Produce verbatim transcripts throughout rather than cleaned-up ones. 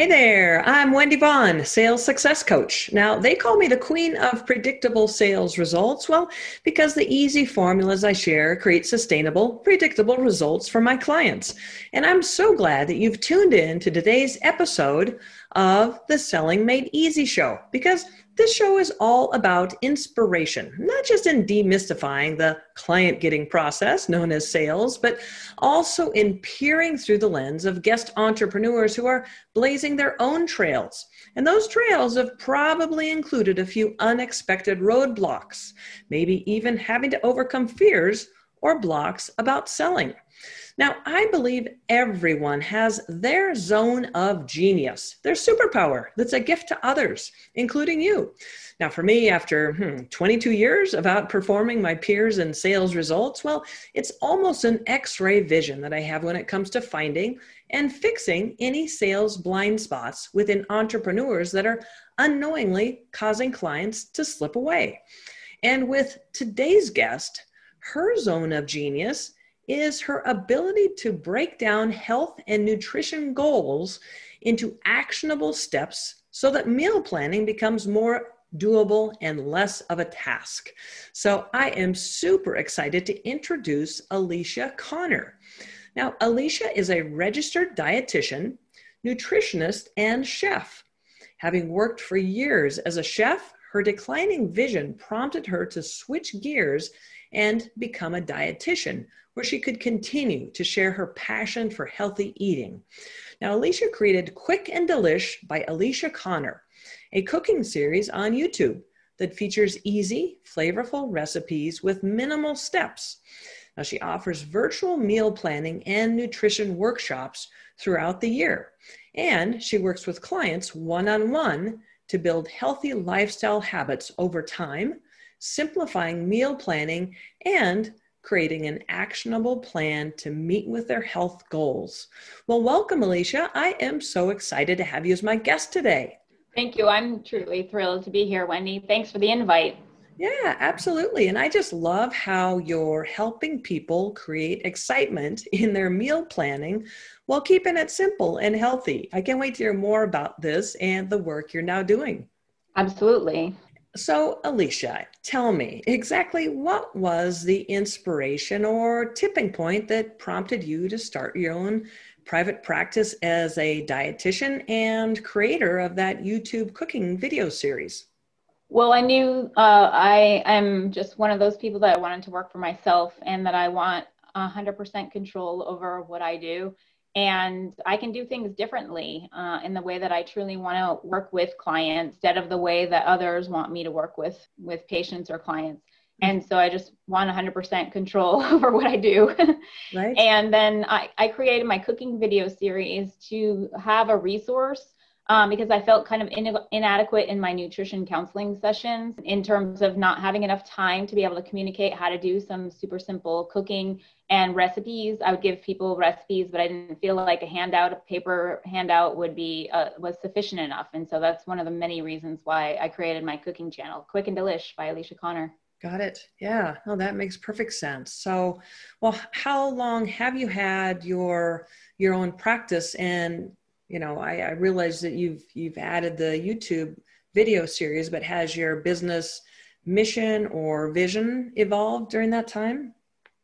Hey there, I'm Wendy Vaughn, Sales Success Coach. Now, they call me the queen of predictable sales results. Well, because the easy formulas I share create sustainable, predictable results for my clients. And I'm so glad that you've tuned in to today's episode of the Selling Made Easy show, because this show is all about inspiration, not just in demystifying the client getting process known as sales, but also in peering through the lens of guest entrepreneurs who are blazing their own trails. And those trails have probably included a few unexpected roadblocks, maybe even having to overcome fears or blocks about selling. Now, I believe everyone has their zone of genius, their superpower that's a gift to others, including you. Now, for me, after hmm, twenty-two years of outperforming my peers in sales results, well, it's almost an X-ray vision that I have when it comes to finding and fixing any sales blind spots within entrepreneurs that are unknowingly causing clients to slip away. And with today's guest, her zone of genius is her ability to break down health and nutrition goals into actionable steps so that meal planning becomes more doable and less of a task. So I am super excited to introduce Alicia Connor. Now, Alicia is a registered dietitian, nutritionist, and chef. Having worked for years as a chef, her declining vision prompted her to switch gears and become a dietitian, where she could continue to share her passion for healthy eating. Now, Alicia created Quick and Delish by Alicia Connor, a cooking series on YouTube that features easy, flavorful recipes with minimal steps. Now, she offers virtual meal planning and nutrition workshops throughout the year, and she works with clients one-on-one to build healthy lifestyle habits over time, simplifying meal planning, and creating an actionable plan to meet with their health goals. Well, welcome, Alicia. I am so excited to have you as my guest today. Thank you. I'm truly thrilled to be here, Wendy. Thanks for the invite. Yeah, absolutely. And I just love how you're helping people create excitement in their meal planning while keeping it simple and healthy. I can't wait to hear more about this and the work you're now doing. Absolutely. So, Alicia, tell me exactly what was the inspiration or tipping point that prompted you to start your own private practice as a dietitian and creator of that YouTube cooking video series? Well, I knew uh, I am just one of those people that I wanted to work for myself and that I want one hundred percent control over what I do. And I can do things differently uh, in the way that I truly want to work with clients instead of the way that others want me to work with, with patients or clients. And so I just want one hundred percent control over what I do. Right. And then I, I created my cooking video series to have a resource um, because I felt kind of in, inadequate in my nutrition counseling sessions in terms of not having enough time to be able to communicate how to do some super simple cooking and recipes. I would give people recipes, but I didn't feel like a handout, a paper handout would be, uh, was sufficient enough. And so that's one of the many reasons why I created my cooking channel, Quick and Delish by Alicia Connor. Got it. Yeah. No, that makes perfect sense. So, well, how long have you had your, your own practice? And, you know, I, I realize that you've, you've added the YouTube video series, but has your business mission or vision evolved during that time?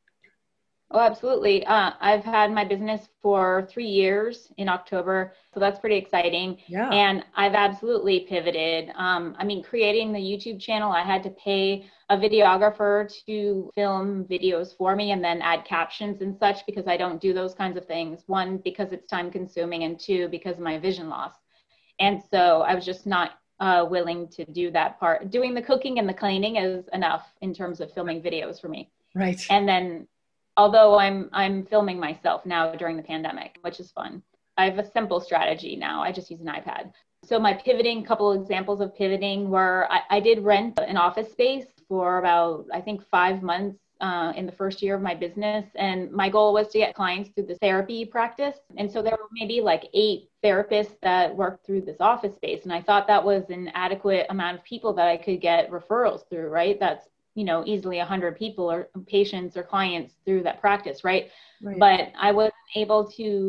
Oh, absolutely. Uh, I've had my business for three years in October, so that's pretty exciting. Yeah. And I've absolutely pivoted. Um, I mean, creating the YouTube channel, I had to pay a videographer to film videos for me and then add captions and such because I don't do those kinds of things. One, because it's time consuming, and two, because of my vision loss. And so I was just not uh, willing to do that part. Doing the cooking and the cleaning is enough in terms of filming videos for me. Right. And then although I'm I'm filming myself now during the pandemic, which is fun. I have a simple strategy now. I just use an iPad. So my pivoting, couple examples of pivoting were I, I did rent an office space for about, I think, five months uh, in the first year of my business. And my goal was to get clients through the therapy practice. And so there were maybe like eight therapists that worked through this office space. And I thought that was an adequate amount of people that I could get referrals through, right? That's, you know, easily one hundred people or patients or clients through that practice, right? Right. But I wasn't able to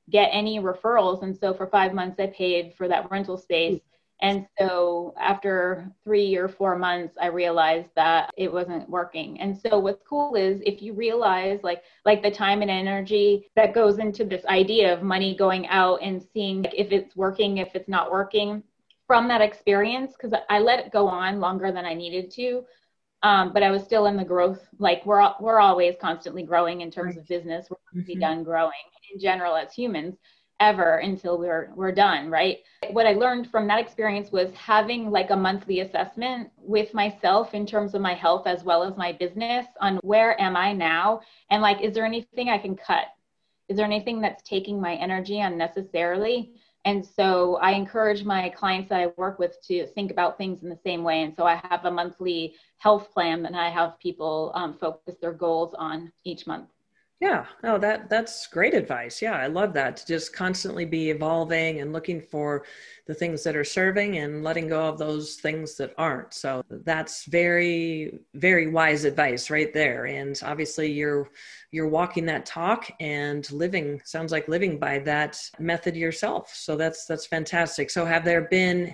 get any referrals. And so for five months, I paid for that rental space. And so after three or four months, I realized that it wasn't working. And so what's cool is if you realize like, like the time and energy that goes into this idea of money going out and seeing if it's working, if it's not working from that experience, because I let it go on longer than I needed to. Um, but I was still in the growth. Like we're, we're always constantly growing in terms of business. We're going to be done growing in general as humans ever until we're we're done, right? What I learned from that experience was having like a monthly assessment with myself in terms of my health as well as my business on where am I now, and like, is there anything I can cut? Is there anything that's taking my energy unnecessarily? And so I encourage my clients that I work with to think about things in the same way. And so I have a monthly health plan that I have people um, focus their goals on each month. Yeah, oh, that that's great advice. Yeah, I love that, to just constantly be evolving and looking for the things that are serving and letting go of those things that aren't. So that's very, very wise advice right there. And obviously you're you're walking that talk and living, sounds like living by that method yourself. So that's that's fantastic. So have there been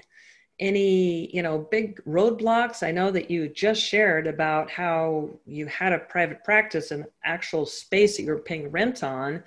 any, you know, big roadblocks? I know that you just shared about how you had a private practice, an actual space that you were paying rent on,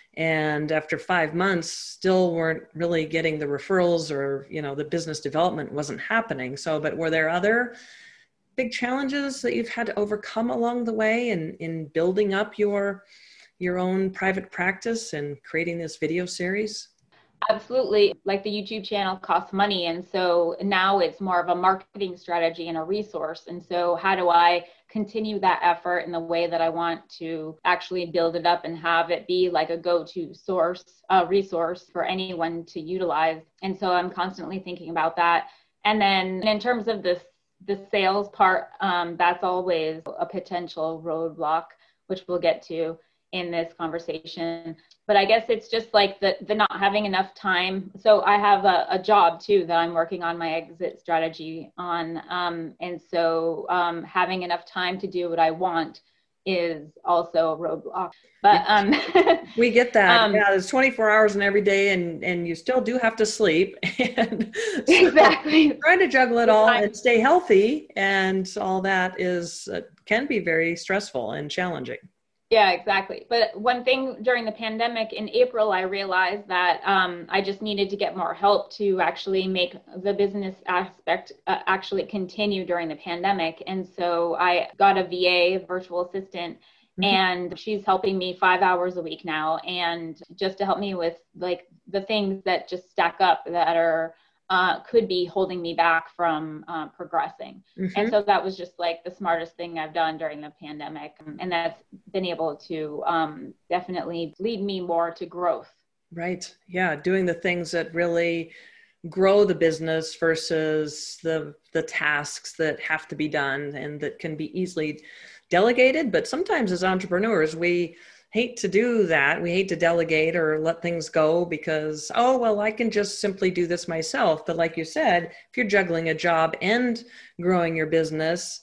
and after five months still weren't really getting the referrals, or, you know, the business development wasn't happening. So, but were there other big challenges that you've had to overcome along the way in, in building up your, your own private practice and creating this video series? Absolutely. Like the YouTube channel costs money. And so now it's more of a marketing strategy and a resource. And so how do I continue that effort in the way that I want to actually build it up and have it be like a go-to source, uh, resource for anyone to utilize? And so I'm constantly thinking about that. And then in terms of this, the sales part, um, that's always a potential roadblock, which we'll get to in this conversation. But I guess it's just like the, the not having enough time. So I have a, a job too that I'm working on my exit strategy on. Um, and so um, having enough time to do what I want is also a roadblock. But um, we get that. Um, yeah, there's twenty-four hours in every day, and, and you still do have to sleep. And so exactly. Trying to juggle it all and stay healthy and all that is uh, can be very stressful and challenging. Yeah, exactly. But one thing during the pandemic in April, I realized that um, I just needed to get more help to actually make the business aspect uh, actually continue during the pandemic. And so I got a V A, virtual assistant, mm-hmm. and she's helping me five hours a week now. And just to help me with like the things that just stack up that are Uh, could be holding me back from uh, progressing. Mm-hmm. And so that was just like the smartest thing I've done during the pandemic. And that's been able to um, definitely lead me more to growth. Right. Yeah. Doing the things that really grow the business versus the, the tasks that have to be done and that can be easily delegated. But sometimes as entrepreneurs, we hate to do that. We hate to delegate or let things go because, oh, well, I can just simply do this myself. But like you said, if you're juggling a job and growing your business,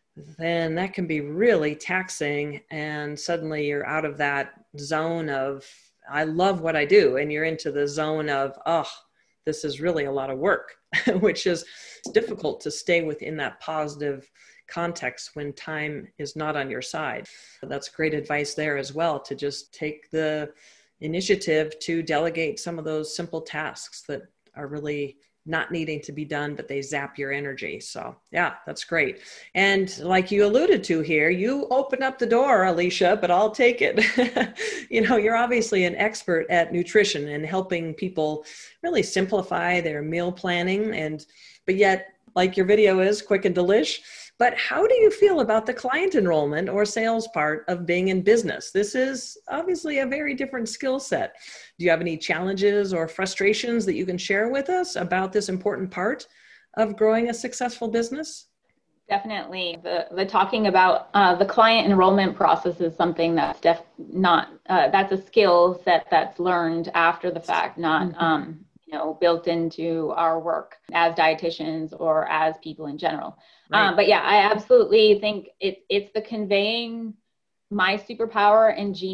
then that can be really taxing. And suddenly you're out of that zone of, I love what I do. And you're into the zone of, oh, this is really a lot of work, which is difficult to stay within that positive context when time is not on your side. That's great advice there as well, to just take the initiative to delegate some of those simple tasks that are really not needing to be done, but they zap your energy. So yeah, that's great. And like you alluded to here, you open up the door, Alicia, but I'll take it. You know, you're obviously an expert at nutrition and helping people really simplify their meal planning. And, but yet, like your video is, quick and delish. But how do you feel about the client enrollment or sales part of being in business? This is obviously a very different skill set. Do you have any challenges or frustrations that you can share with us about this important part of growing a successful business? Definitely. The the talking about uh, the client enrollment process is something that's def- not, uh, that's a skill set that's learned after the fact, not mm-hmm. um, you know, built into our work as dietitians or as people in general. Right. Um, but yeah, I absolutely think it, it's the conveying my superpower and genius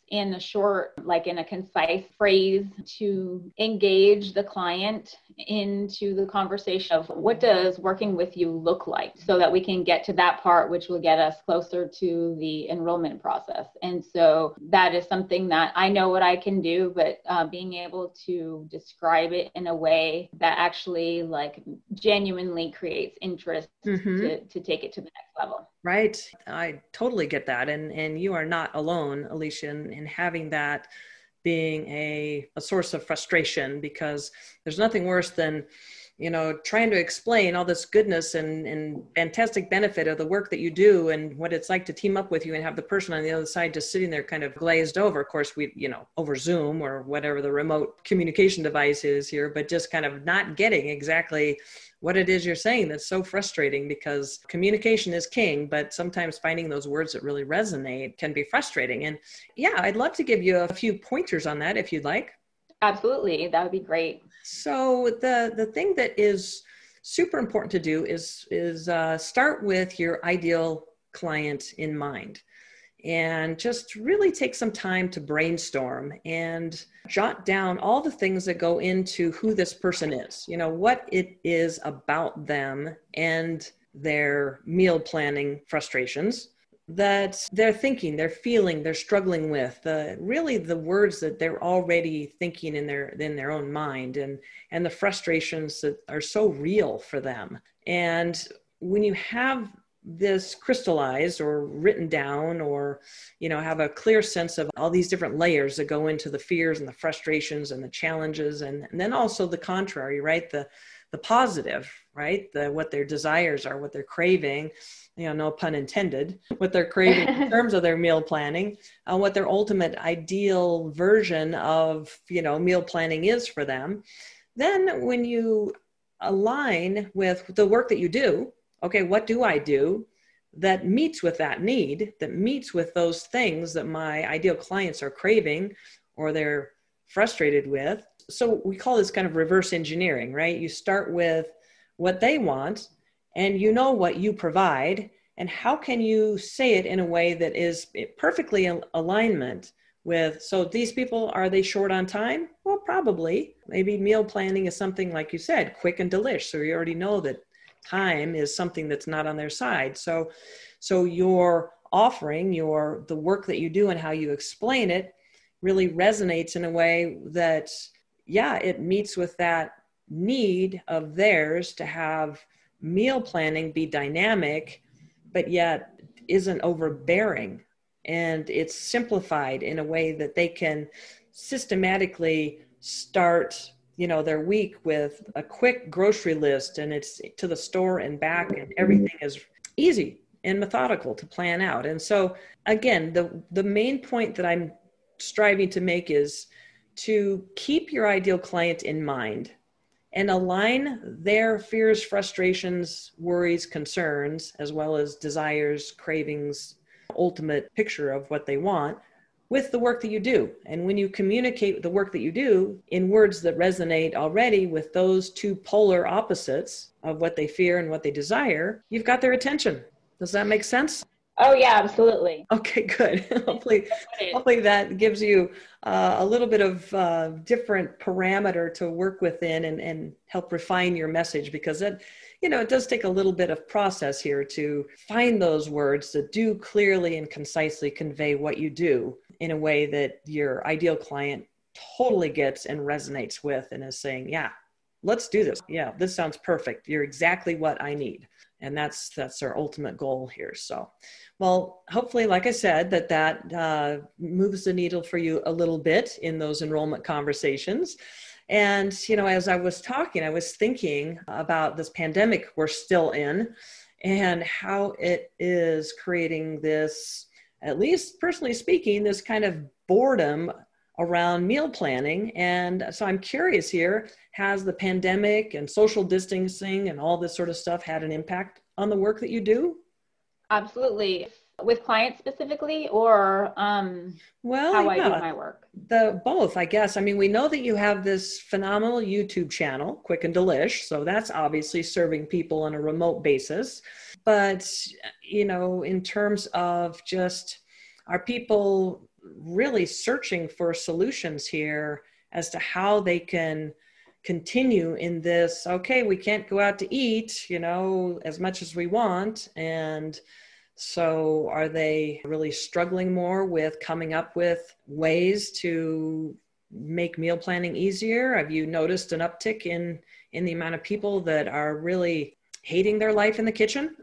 in a short, like in a concise phrase to engage the client into the conversation of what does working with you look like, so that we can get to that part, which will get us closer to the enrollment process. And so that is something that I know what I can do, but uh, being able to describe it in a way that actually like genuinely creates interest mm-hmm. to, to take it to the next level. Right. I totally get that. And and you are not alone, Alicia, in, in having that being a, a source of frustration, because there's nothing worse than, you know, trying to explain all this goodness and, and fantastic benefit of the work that you do and what it's like to team up with you and have the person on the other side just sitting there kind of glazed over. Of course, we, you know, over Zoom or whatever the remote communication device is here, but just kind of not getting exactly what it is you're saying. That's so frustrating, because communication is king, but sometimes finding those words that really resonate can be frustrating. And yeah, I'd love to give you a few pointers on that if you'd like. Absolutely. That would be great. So the, the thing that is super important to do is, is uh, start with your ideal client in mind, and just really take some time to brainstorm and jot down all the things that go into who this person is, you know, what it is about them and their meal planning frustrations that they're thinking, they're feeling, they're struggling with, the really the words that they're already thinking in their in their own mind, and and the frustrations that are so real for them. And when you have this crystallized or written down, or, you know, have a clear sense of all these different layers that go into the fears and the frustrations and the challenges, and, and then also the contrary, right? The the positive, right? The what their desires are, what they're craving, you know, no pun intended, what they're craving in terms of their meal planning, uh, what their ultimate ideal version of, you know, meal planning is for them. Then when you align with the work that you do, okay, what do I do that meets with that need, that meets with those things that my ideal clients are craving or they're frustrated with? So we call this kind of reverse engineering, right? You start with what they want, and you know what you provide, and how can you say it in a way that is perfectly in alignment with, so these people, are they short on time? Well, probably. Maybe meal planning is something, like you said, quick and delish. So you already know that time is something that's not on their side. So, so your offering, your, the work that you do and how you explain it really resonates in a way that, yeah, it meets with that need of theirs to have meal planning be dynamic, but yet isn't overbearing. And it's simplified in a way that they can systematically start, you know, their week with a quick grocery list, and it's to the store and back, and everything is easy and methodical to plan out. And so again, the, the main point that I'm striving to make is to keep your ideal client in mind and align their fears, frustrations, worries, concerns, as well as desires, cravings, ultimate picture of what they want with the work that you do. And when you communicate the work that you do in words that resonate already with those two polar opposites of what they fear and what they desire, you've got their attention. Does that make sense? Oh yeah, absolutely. Okay, good. hopefully, hopefully that gives you uh, a little bit of uh, different parameter to work within, and, and help refine your message, because it, you know, it does take a little bit of process here to find those words that do clearly and concisely convey what you do in a way that your ideal client totally gets and resonates with, and is saying, yeah, let's do this. Yeah, this sounds perfect. You're exactly what I need. And that's that's our ultimate goal here. So, well, hopefully, like I said, that that uh, moves the needle for you a little bit in those enrollment conversations. And, you know, as I was talking, I was thinking about this pandemic we're still in, and how it is creating this, at least personally speaking, this kind of boredom around meal planning. And so I'm curious here, has the pandemic and social distancing and all this sort of stuff had an impact on the work that you do? Absolutely. With clients specifically, or um, well, how yeah, I do my work? The both, I guess. I mean, we know that you have this phenomenal YouTube channel, Quick and Delish. So that's obviously serving people on a remote basis. But, you know, in terms of just, are people really searching for solutions here as to how they can continue in this, okay, we can't go out to eat, you know, as much as we want. And so are they really struggling more with coming up with ways to make meal planning easier? Have you noticed an uptick in, in the amount of people that are really hating their life in the kitchen?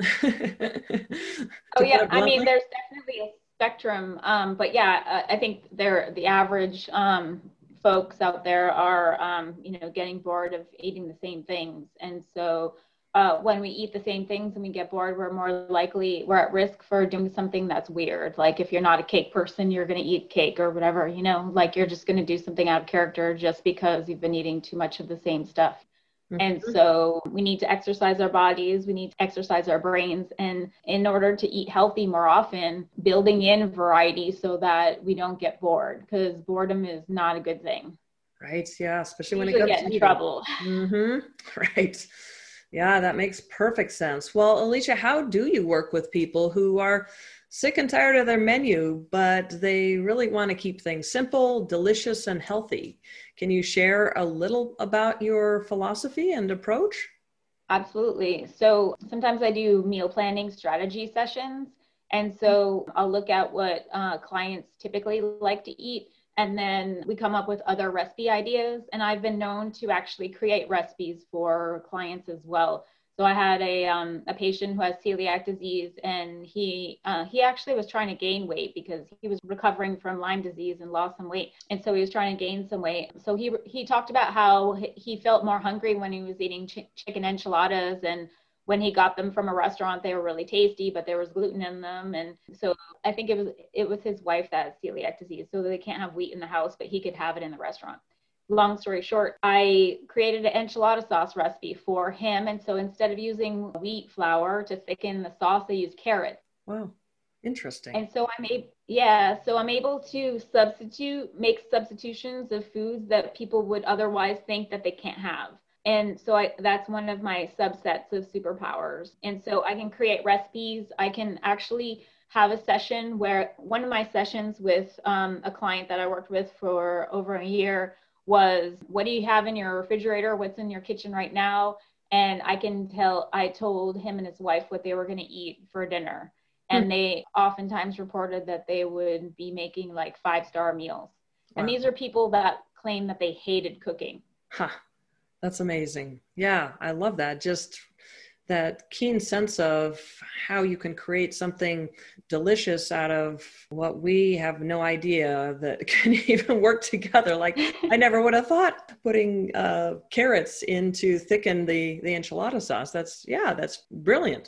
Oh yeah, I mean, there's definitely a spectrum, um, but yeah, uh, I think they're the average um, folks out there are, um, you know, getting bored of eating the same things, and so uh, when we eat the same things and we get bored, we're more likely we're at risk for doing something that's weird. Like if you're not a cake person, you're going to eat cake or whatever, you know, like you're just going to do something out of character just because you've been eating too much of the same stuff. And so we need to exercise our bodies, we need to exercise our brains. And in order to eat healthy more often, building in variety so that we don't get bored, because boredom is not a good thing. Right. Yeah. Especially when you it comes get to in eating. trouble. Mm-hmm. Right. Yeah, that makes perfect sense. Well, Alicia, how do you work with people who are sick and tired of their menu, but they really want to keep things simple, delicious, and healthy? Can you share a little about your philosophy and approach? Absolutely. So sometimes I do meal planning strategy sessions. And so I'll look at what uh, clients typically like to eat. And then we come up with other recipe ideas. And I've been known to actually create recipes for clients as well. So I had a um, a patient who has celiac disease, and he uh, he actually was trying to gain weight because he was recovering from Lyme disease and lost some weight, and so he was trying to gain some weight. So he he talked about how he felt more hungry when he was eating ch- chicken enchiladas, and when he got them from a restaurant, they were really tasty, but there was gluten in them. And so I think it was it was his wife that has celiac disease, so they can't have wheat in the house, but he could have it in the restaurant. Long story short, I created an enchilada sauce recipe for him. And so instead of using wheat flour to thicken the sauce, I used carrots. Wow. Interesting. And so I'm able, yeah, so I'm able to substitute, make substitutions of foods that people would otherwise think that they can't have. And so I, that's one of my subsets of superpowers. And so I can create recipes. I can actually have a session where one of my sessions with um, a client that I worked with for over a year was, what do you have in your refrigerator? What's in your kitchen right now? And I can tell, I told him and his wife what they were going to eat for dinner. And mm-hmm. they oftentimes reported that they would be making like five-star meals. Wow. And these are people that claim that they hated cooking. Huh. That's amazing. Yeah, I love that. Just that keen sense of how you can create something delicious out of what we have no idea that can even work together. Like I never would have thought putting uh, carrots in to thicken the, the enchilada sauce. That's, yeah, that's brilliant.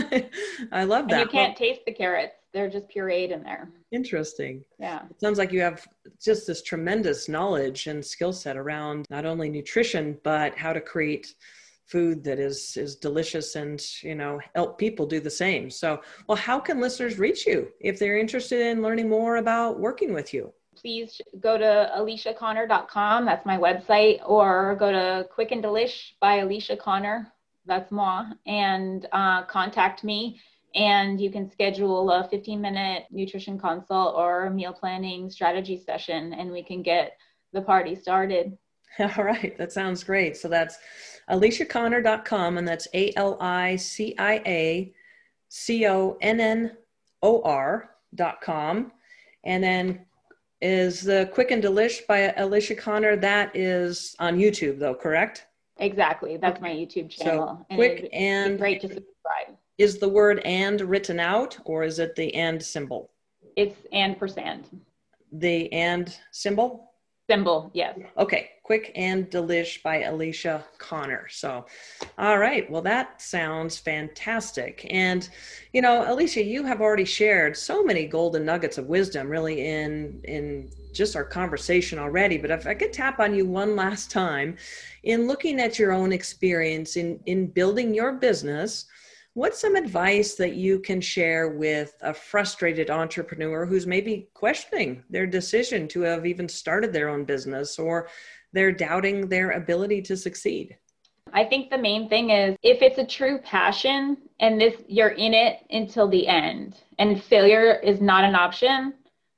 I love that. And you can't well, taste the carrots. They're just pureed in there. Interesting. Yeah. It sounds like you have just this tremendous knowledge and skill set around not only nutrition, but how to create food that is is delicious and, you know, help people do the same. So, well, how can listeners reach you if they're interested in learning more about working with you? Please go to alicia connor dot com. That's my website, or go to Quick and Delish by Alicia Connor. That's moi, and uh, contact me. And you can schedule a fifteen minute nutrition consult or a meal planning strategy session, and we can get the party started. All right. That sounds great. So that's alicia connor dot com, and that's A L I C I A C O N N O R dot com. And then is the Quick and Delish by Alicia Connor, that is on YouTube though, correct? Exactly. That's okay. My YouTube channel. So Quick and, and great to subscribe. Is the word and written out, or is it the and symbol? It's and percent. The and symbol? Symbol, yes. Okay. Quick and Delish by Alicia Connor. So, all right. Well, that sounds fantastic. And, you know, Alicia, you have already shared so many golden nuggets of wisdom really in, in just our conversation already. But if I could tap on you one last time in looking at your own experience in, in building your business, what's some advice that you can share with a frustrated entrepreneur who's maybe questioning their decision to have even started their own business, or they're doubting their ability to succeed? I think the main thing is, if it's a true passion and this you're in it until the end and failure is not an option,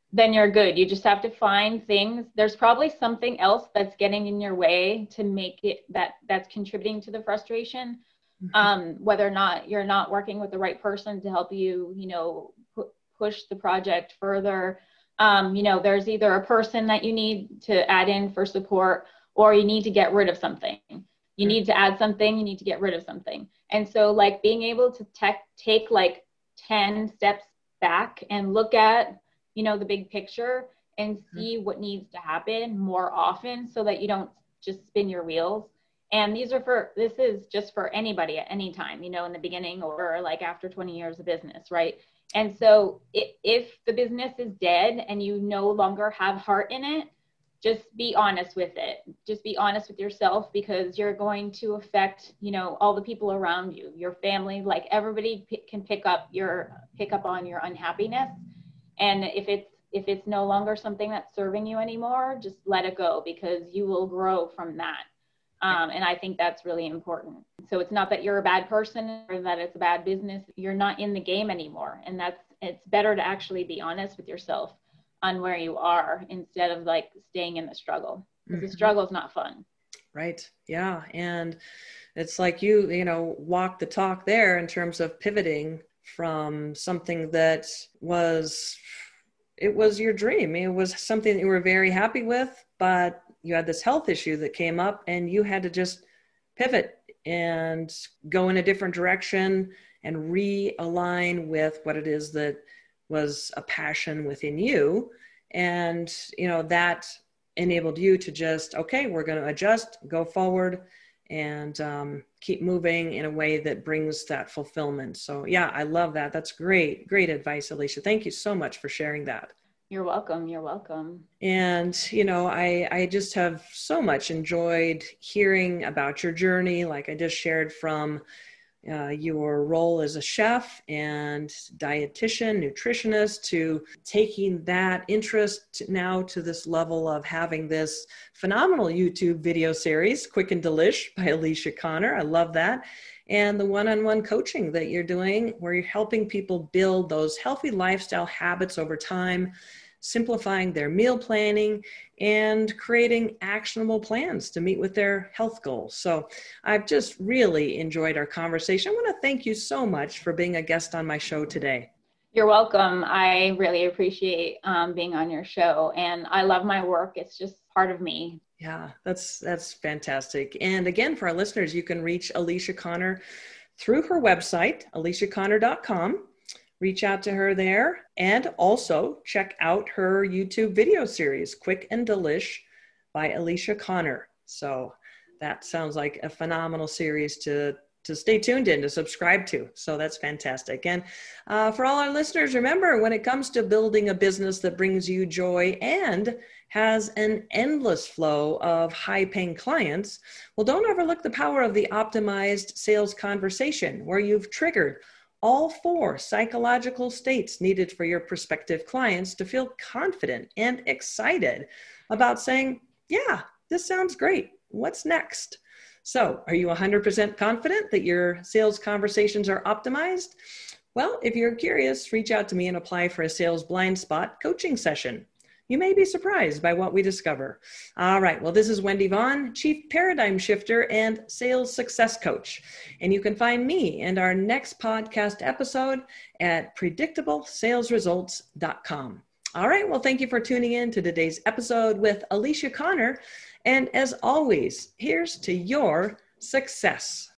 then you're good. You just have to find things. There's probably something else that's getting in your way to make it that that's contributing to the frustration. Mm-hmm. Um, whether or not you're not working with the right person to help you, you know, pu- push the project further. Um, you know, there's either a person that you need to add in for support, or you need to get rid of something. You need to add something, you need to get rid of something. And so like being able to tech, take like ten steps back and look at, you know, the big picture and see what needs to happen more often so that you don't just spin your wheels. And these are for, this is just for anybody at any time, you know, in the beginning or like after twenty years of business, right? And so if, if the business is dead and you no longer have heart in it, just be honest with it. Just be honest with yourself, because you're going to affect, you know, all the people around you, your family, like everybody p- can pick up your, pick up on your unhappiness. And if it's, if it's no longer something that's serving you anymore, just let it go, because you will grow from that. Um, and I think that's really important. So it's not that you're a bad person or that it's a bad business. You're not in the game anymore. And that's, it's better to actually be honest with yourself on where you are instead of like staying in the struggle, because mm-hmm. the struggle is not fun. Right. Yeah. And it's like you, you know, walk the talk there in terms of pivoting from something that was, it was your dream. It was something that you were very happy with, but you had this health issue that came up and you had to just pivot and go in a different direction and realign with what it is that was a passion within you. And, you know, that enabled you to just, okay, we're going to adjust, go forward, and um, keep moving in a way that brings that fulfillment. So yeah, I love that. That's great. Great advice, Alicia. Thank you so much for sharing that. You're welcome. You're welcome. And, you know, I, I just have so much enjoyed hearing about your journey. Like I just shared from uh, your role as a chef and dietitian, nutritionist, to taking that interest now to this level of having this phenomenal YouTube video series, Quick and Delish by Alicia Connor. I love that. And the one-on-one coaching that you're doing, where you're helping people build those healthy lifestyle habits over time, simplifying their meal planning, and creating actionable plans to meet with their health goals. So I've just really enjoyed our conversation. I want to thank you so much for being a guest on my show today. You're welcome. I really appreciate um, being on your show, and I love my work. It's just part of me. Yeah, that's that's fantastic. And again, for our listeners, you can reach Alicia Connor through her website, alicia connor dot com. Reach out to her there, and also check out her YouTube video series, Quick and Delish by Alicia Connor. So that sounds like a phenomenal series to to stay tuned in, to subscribe to. So that's fantastic. And uh, for all our listeners, remember, when it comes to building a business that brings you joy and has an endless flow of high-paying clients, well, don't overlook the power of the optimized sales conversation, where you've triggered all four psychological states needed for your prospective clients to feel confident and excited about saying, yeah, this sounds great. What's next? So are you one hundred percent confident that your sales conversations are optimized? Well, if you're curious, reach out to me and apply for a sales blind spot coaching session. You may be surprised by what we discover. All right. Well, this is Wendy Vaughn, Chief Paradigm Shifter and Sales Success Coach. And you can find me and our next podcast episode at predictable sales results dot com. All right. Well, thank you for tuning in to today's episode with Alicia Connor. And as always, here's to your success.